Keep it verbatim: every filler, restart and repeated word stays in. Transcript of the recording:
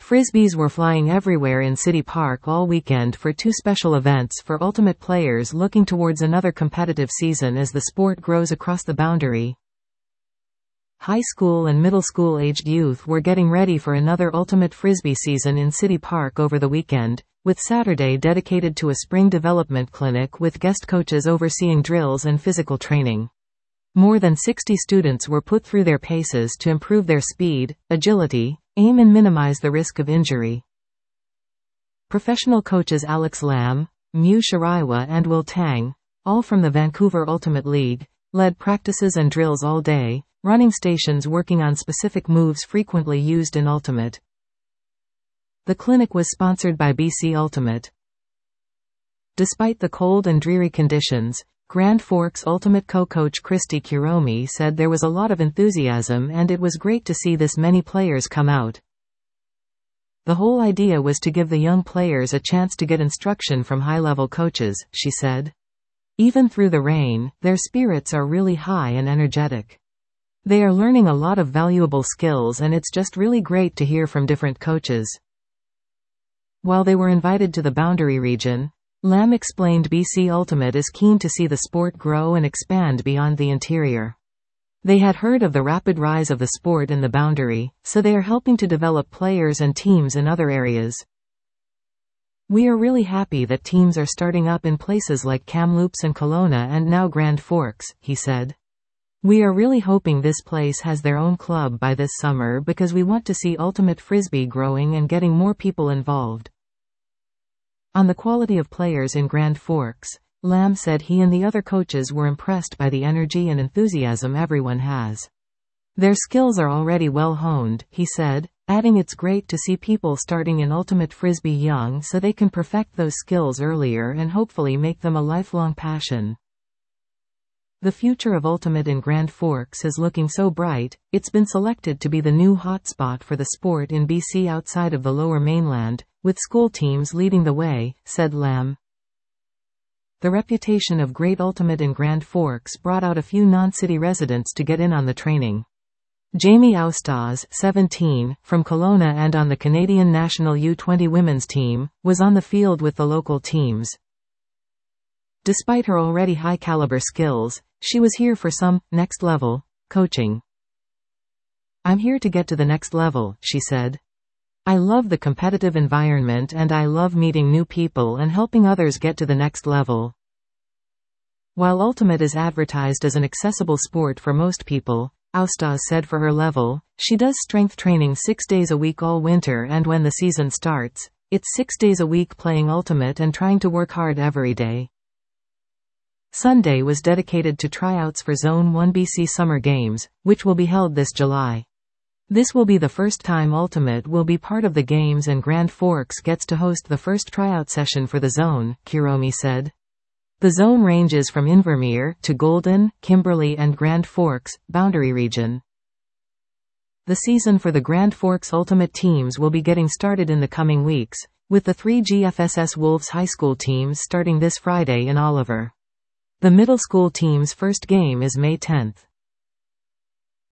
Frisbees were flying everywhere in City Park all weekend for two special events for Ultimate players looking towards another competitive season as the sport grows across the boundary. High school and middle school aged youth were getting ready for another Ultimate Frisbee season in City Park over the weekend, with Saturday dedicated to a spring development clinic with guest coaches overseeing drills and physical training. More than sixty students were put through their paces to improve their speed, agility, aim and minimize the risk of injury. Professional coaches Alex Lam, Mu Shiraiwa and Will Tang, all from the Vancouver Ultimate League, led practices and drills all day, running stations working on specific moves frequently used in Ultimate. The clinic was sponsored by B C Ultimate. Despite the cold and dreary conditions, Grand Forks Ultimate co-coach Christy Kiromi said there was a lot of enthusiasm and it was great to see this many players come out. The whole idea was to give the young players a chance to get instruction from high-level coaches, she said. Even through the rain, their spirits are really high and energetic. They are learning a lot of valuable skills and it's just really great to hear from different coaches. While they were invited to the Boundary region, Lam explained B C Ultimate is keen to see the sport grow and expand beyond the interior. They had heard of the rapid rise of the sport in the Boundary, so they are helping to develop players and teams in other areas. We are really happy that teams are starting up in places like Kamloops and Kelowna and now Grand Forks, he said. We are really hoping this place has their own club by this summer because we want to see Ultimate Frisbee growing and getting more people involved. On the quality of players in Grand Forks, Lam said he and the other coaches were impressed by the energy and enthusiasm everyone has. Their skills are already well honed, he said, adding it's great to see people starting in Ultimate Frisbee young so they can perfect those skills earlier and hopefully make them a lifelong passion. The future of Ultimate in Grand Forks is looking so bright, it's been selected to be the new hotspot for the sport in B C outside of the Lower Mainland, with school teams leading the way, said Lam. The reputation of great Ultimate in Grand Forks brought out a few non-city residents to get in on the training. Jamie Oustaz, seventeen, from Kelowna and on the Canadian national U twenty women's team, was on the field with the local teams. Despite her already high-caliber skills, she was here for some next-level coaching. I'm here to get to the next level, she said. I love the competitive environment and I love meeting new people and helping others get to the next level. While Ultimate is advertised as an accessible sport for most people, Oustaz said for her level, she does strength training six days a week all winter and when the season starts, it's six days a week playing Ultimate and trying to work hard every day. Sunday was dedicated to tryouts for Zone one B C Summer Games, which will be held this July. This will be the first time Ultimate will be part of the games and Grand Forks gets to host the first tryout session for the zone, Kiromi said. The zone ranges from Invermere to Golden, Kimberley and Grand Forks, Boundary region. The season for the Grand Forks Ultimate teams will be getting started in the coming weeks, with the three G F S S Wolves high school teams starting this Friday in Oliver. The middle school team's first game is May tenth.